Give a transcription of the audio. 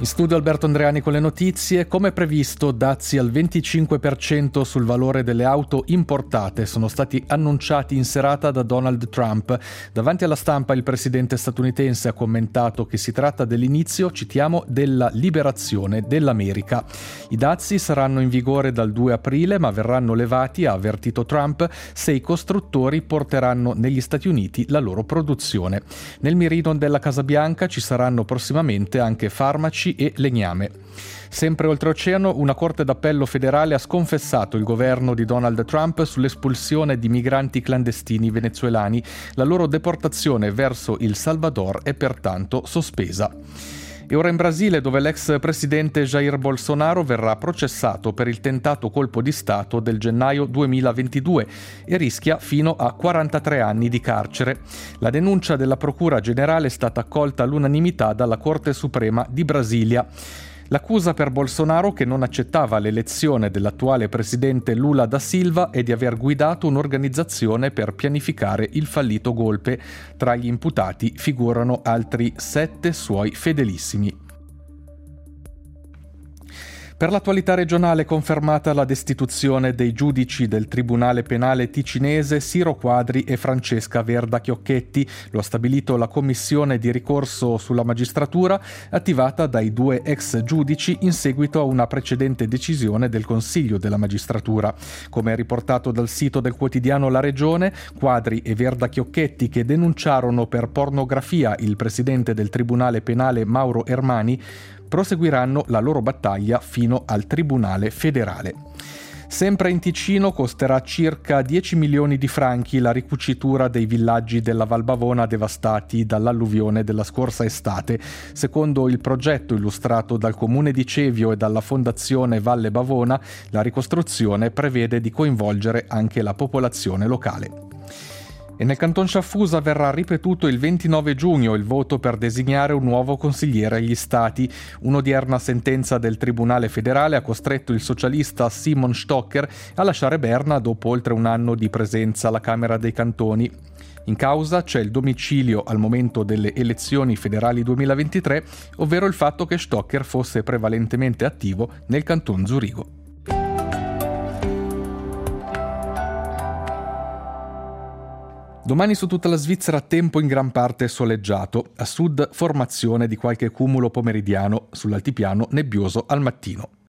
In studio Alberto Andreani con le notizie. Come previsto, dazi al 25% sul valore delle auto importate sono stati annunciati in serata da Donald Trump. Davanti alla stampa il presidente statunitense ha commentato che si tratta dell'inizio, citiamo, della liberazione dell'America. I dazi saranno in vigore dal 2 aprile, ma verranno levati, ha avvertito Trump, se i costruttori porteranno negli Stati Uniti la loro produzione. Nel mirino della Casa Bianca ci saranno prossimamente anche farmaci e legname. Sempre oltreoceano, una corte d'appello federale ha sconfessato il governo di Donald Trump sull'espulsione di migranti clandestini venezuelani. La loro deportazione verso il Salvador è pertanto sospesa. E ora in Brasile, dove l'ex presidente Jair Bolsonaro verrà processato per il tentato colpo di Stato del gennaio 2022 e rischia fino a 43 anni di carcere. La denuncia della Procura Generale è stata accolta all'unanimità dalla Corte Suprema di Brasilia. L'accusa per Bolsonaro, che non accettava l'elezione dell'attuale presidente Lula da Silva, è di aver guidato un'organizzazione per pianificare il fallito golpe. Tra gli imputati figurano altri 7 suoi fedelissimi. Per l'attualità regionale è confermata la destituzione dei giudici del Tribunale Penale ticinese Siro Quadri e Francesca Verda Chiocchetti. Lo ha stabilito la commissione di ricorso sulla magistratura attivata dai 2 ex giudici in seguito a una precedente decisione del Consiglio della Magistratura. Come riportato dal sito del quotidiano La Regione, Quadri e Verda Chiocchetti, che denunciarono per pornografia il presidente del Tribunale Penale Mauro Ermani, proseguiranno la loro battaglia fino al Tribunale federale. Sempre in Ticino costerà circa 10 milioni di franchi la ricucitura dei villaggi della Val Bavona devastati dall'alluvione della scorsa estate. Secondo il progetto illustrato dal Comune di Cevio e dalla Fondazione Valle Bavona, la ricostruzione prevede di coinvolgere anche la popolazione locale. E nel Canton Sciaffusa verrà ripetuto il 29 giugno il voto per designare un nuovo consigliere agli Stati. Un'odierna sentenza del Tribunale federale ha costretto il socialista Simon Stocker a lasciare Berna dopo oltre un anno di presenza alla Camera dei Cantoni. In causa c'è il domicilio al momento delle elezioni federali 2023, ovvero il fatto che Stocker fosse prevalentemente attivo nel Canton Zurigo. Domani su tutta la Svizzera tempo in gran parte soleggiato, a sud formazione di qualche cumulo pomeridiano, sull'altipiano nebbioso al mattino.